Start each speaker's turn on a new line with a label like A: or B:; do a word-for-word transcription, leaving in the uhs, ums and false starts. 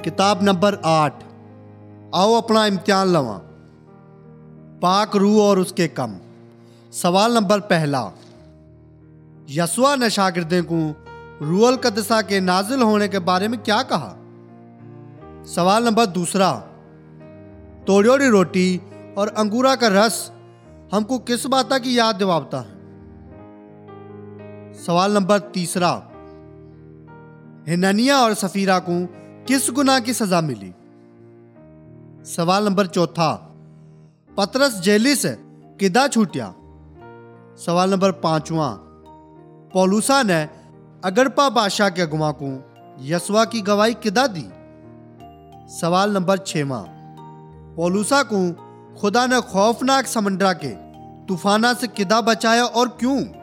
A: किताब नंबर आठ। आओ अपना इम्तिहान लवा। पाक रूह और उसके कम। सवाल नंबर पहला, यस्वा ने शागिर्दों को रूहुल कुद्दसा के नाजिल होने के बारे में क्या कहा? सवाल नंबर दूसरा, तोड़ियोड़ी रोटी और अंगूरा का रस हमको किस बात की याद दिलाता है? सवाल नंबर तीसरा, हननिया और सफीरा को किस गुनाह की सजा मिली? सवाल नंबर चौथा, पतरस जेली से किदा छूटिया? सवाल नंबर पांचवा, पौलुसा ने अगरपा बादशाह के अगुआ को यस्वा की गवाही किदा दी? सवाल नंबर छेवा, पौलुसा को खुदा ने खौफनाक समंदरा के तूफाना से किदा बचाया और क्यों?